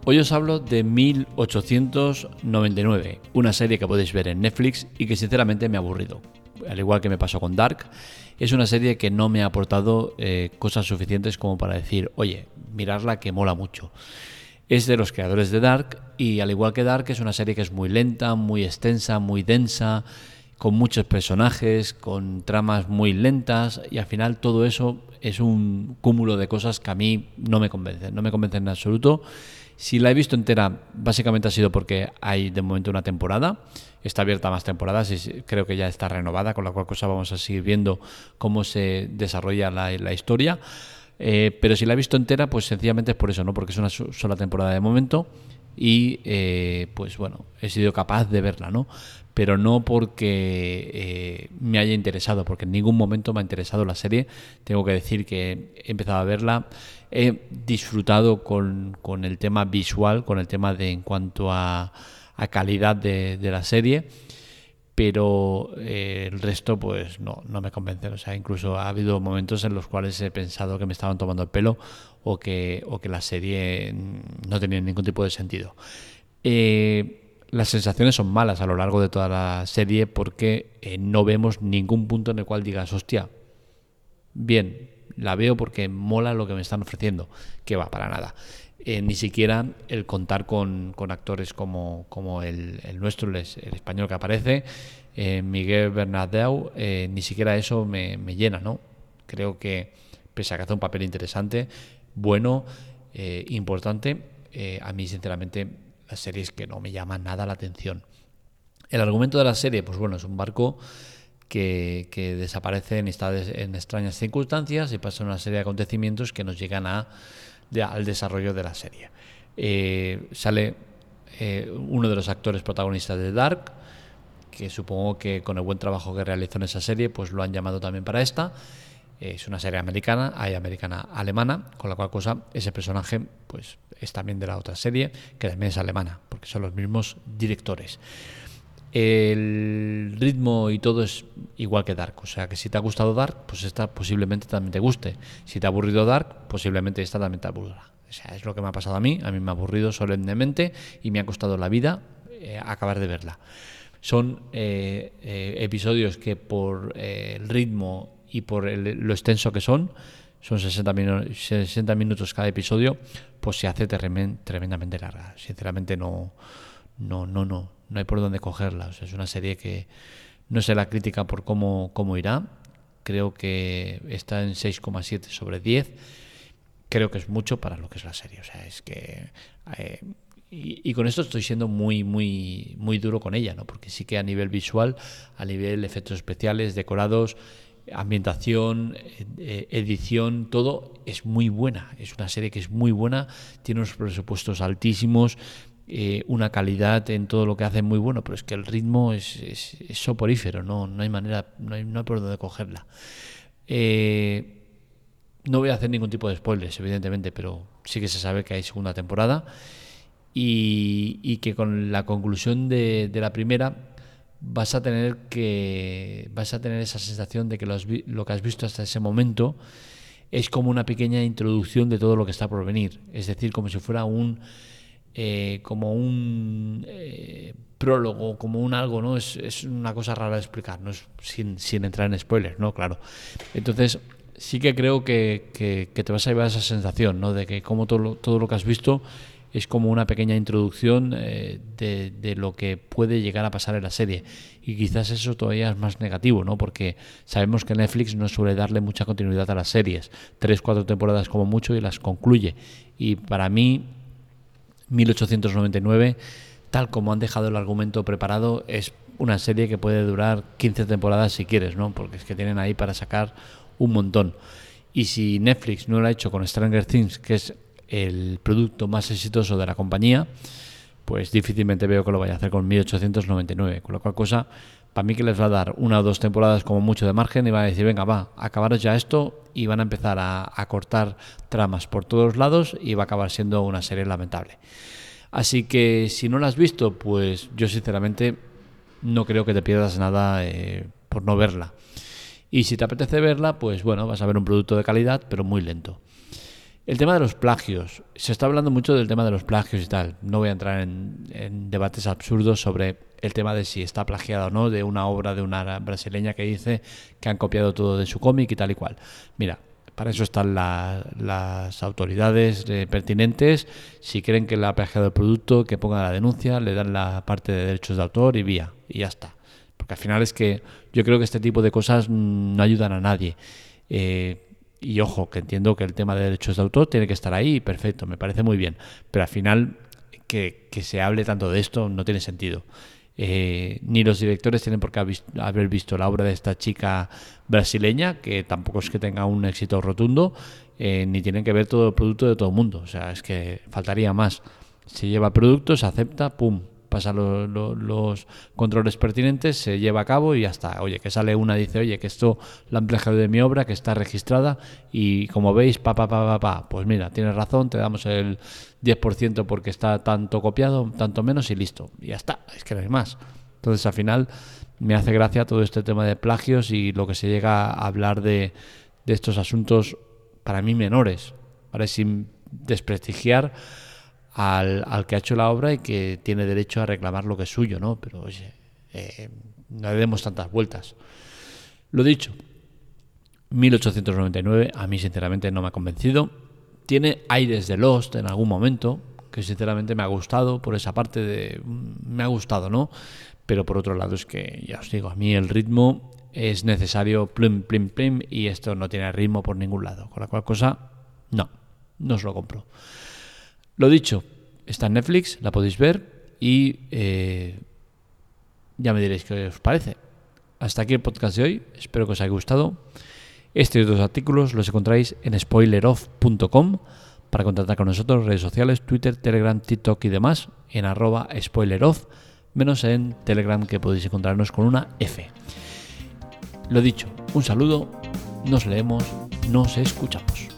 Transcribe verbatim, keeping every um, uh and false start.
Hoy os hablo de mil ochocientos noventa y nueve, una serie que podéis ver en Netflix y que sinceramente me ha aburrido. Al igual que me pasó con Dark, es una serie que no me ha aportado eh, cosas suficientes como para decir, oye, mirarla que mola mucho. Es de los creadores de Dark y al igual que Dark es una serie que es muy lenta, muy extensa, muy densa, con muchos personajes, con tramas muy lentas y al final todo eso es un cúmulo de cosas que a mí no me convencen, no me convencen en absoluto. Si la he visto entera, básicamente ha sido porque hay de momento una temporada, está abierta a más temporadas y creo que ya está renovada, con la cual cosa vamos a seguir viendo cómo se desarrolla la, la historia. Eh, pero si la he visto entera, pues sencillamente es por eso, ¿no? Porque es una sola temporada de momento y eh, pues bueno, he sido capaz de verla, ¿no? Pero no porque eh, me haya interesado, porque en ningún momento me ha interesado la serie. Tengo que decir que he empezado a verla, he disfrutado con, con el tema visual, con el tema de en cuanto a, a calidad de, de la serie, pero eh, el resto pues no, no me convence. O sea, incluso ha habido momentos en los cuales he pensado que me estaban tomando el pelo o que, o que la serie no tenía ningún tipo de sentido. Eh, las sensaciones son malas a lo largo de toda la serie porque eh, no vemos ningún punto en el cual digas, hostia, bien, la veo porque mola lo que me están ofreciendo, que va, para nada. Eh, ni siquiera el contar con, con actores como, como el, el nuestro, el, el español que aparece, eh, Miguel Bernardeu, eh, ni siquiera eso me, me llena, ¿no? Creo que, pese a que hace un papel interesante, bueno, eh, importante, eh, a mí sinceramente las series que no me llaman nada la atención. El argumento de la serie, pues bueno, es un barco que, que desaparece en, estados, en extrañas circunstancias y pasa una serie de acontecimientos que nos llegan a De, al desarrollo de la serie. Eh, sale eh, uno de los actores protagonistas de Dark, que supongo que con el buen trabajo que realizó en esa serie, pues lo han llamado también para esta. Eh, es una serie americana, hay americana alemana, con la cual cosa ese personaje pues es también de la otra serie, que también es alemana, porque son los mismos directores. El ritmo y todo es igual que Dark, o sea que si te ha gustado Dark, pues esta posiblemente también te guste. Si te ha aburrido Dark, posiblemente esta también te aburra. O sea, es lo que me ha pasado a mí, a mí me ha aburrido solemnemente y me ha costado la vida eh, acabar de verla. Son eh, eh, episodios que por eh, el ritmo y por el, lo extenso que son, son sesenta minutos cada episodio, pues se hace tremendamente larga. Sinceramente no, no, no, no. No hay por dónde cogerla. O sea, es una serie que no sé la crítica por cómo, cómo irá. Creo que está en seis coma siete sobre diez. Creo que es mucho para lo que es la serie. O sea, es que... Eh, y, y con esto estoy siendo muy, muy, muy duro con ella, ¿no? Porque sí que a nivel visual, a nivel efectos especiales, decorados, ambientación, eh, edición, todo es muy buena. Es una serie que es muy buena. Tiene unos presupuestos altísimos. Eh, una calidad en todo lo que hace muy bueno, pero es que el ritmo es, es, es soporífero, no, no hay manera, no hay, no hay por dónde cogerla. Eh, no voy a hacer ningún tipo de spoilers, evidentemente, pero sí que se sabe que hay segunda temporada y, y que con la conclusión de, de la primera vas a tener que vas a tener esa sensación de que lo, has, lo que has visto hasta ese momento es como una pequeña introducción de todo lo que está por venir, es decir, como si fuera un Eh, como un eh, prólogo, como un algo, ¿no? Es, es una cosa rara de explicar, no es sin, sin entrar en spoilers, ¿no? Claro. Entonces, sí que creo que, que, que te vas a llevar esa sensación, ¿no? De que como todo lo, todo lo que has visto es como una pequeña introducción eh, de, de lo que puede llegar a pasar en la serie. Y quizás eso todavía es más negativo, ¿no? Porque sabemos que Netflix no suele darle mucha continuidad a las series. Tres, cuatro temporadas como mucho y las concluye. Y para mí mil ochocientos noventa y nueve, tal como han dejado el argumento preparado, es una serie que puede durar quince temporadas si quieres, ¿no? Porque es que tienen ahí para sacar un montón. Y si Netflix no lo ha hecho con Stranger Things, que es el producto más exitoso de la compañía, pues difícilmente veo que lo vaya a hacer con mil ochocientos noventa y nueve. Con lo cual cosa, para mí que les va a dar una o dos temporadas como mucho de margen y va a decir, venga, va, acabaros ya esto, y van a empezar a, a cortar tramas por todos lados y va a acabar siendo una serie lamentable. Así que si no la has visto, pues yo sinceramente no creo que te pierdas nada eh, por no verla. Y si te apetece verla, pues bueno, vas a ver un producto de calidad, pero muy lento. El tema de los plagios. Se está hablando mucho del tema de los plagios y tal. No voy a entrar en, en debates absurdos sobre el tema de si está plagiada o no de una obra de una brasileña que dice que han copiado todo de su cómic y tal y cual. Mira, para eso están la, las autoridades eh, pertinentes. Si creen que le ha plagiado el producto, que pongan la denuncia, le dan la parte de derechos de autor y vía. Y ya está. Porque al final es que yo creo que este tipo de cosas no ayudan a nadie. Eh, Y ojo, que entiendo que el tema de derechos de autor tiene que estar ahí, perfecto, me parece muy bien. Pero al final, que, que se hable tanto de esto no tiene sentido. Eh, ni los directores tienen por qué haber visto la obra de esta chica brasileña, que tampoco es que tenga un éxito rotundo, eh, ni tienen que ver todo el producto de todo el mundo. O sea, es que faltaría más. Se lleva el producto, se acepta, pum, pasa lo, lo, los controles pertinentes, se lleva a cabo y ya está. Oye, que sale una, dice, oye, que esto lo han plagiado de mi obra, que está registrada y como veis, pa, pa, pa, pa, pa, pues mira, tienes razón, te damos el diez por ciento porque está tanto copiado, tanto menos y listo. Y ya está, es que no hay más. Entonces, al final, me hace gracia todo este tema de plagios y lo que se llega a hablar de, de estos asuntos, para mí, menores, ¿vale? Sin desprestigiar Al, al que ha hecho la obra y que tiene derecho a reclamar lo que es suyo, ¿no? Pero oye, eh, no le demos tantas vueltas. Lo dicho, mil ochocientos noventa y nueve a mí sinceramente no me ha convencido. Tiene aires de Lost en algún momento, que sinceramente me ha gustado por esa parte de... me ha gustado, ¿no? Pero por otro lado es que, ya os digo, a mí el ritmo es necesario, plim, plim, plim, y esto no tiene ritmo por ningún lado. Con la cual cosa, no, no os lo compro. Lo dicho, está en Netflix, la podéis ver y eh, ya me diréis qué os parece. Hasta aquí el podcast de hoy, espero que os haya gustado. Estos y otros artículos los encontráis en spoiler off punto com. Para contactar con nosotros, redes sociales, Twitter, Telegram, TikTok y demás, en arroba spoileroff, menos en Telegram, que podéis encontrarnos con una F. Lo dicho, un saludo, nos leemos, nos escuchamos.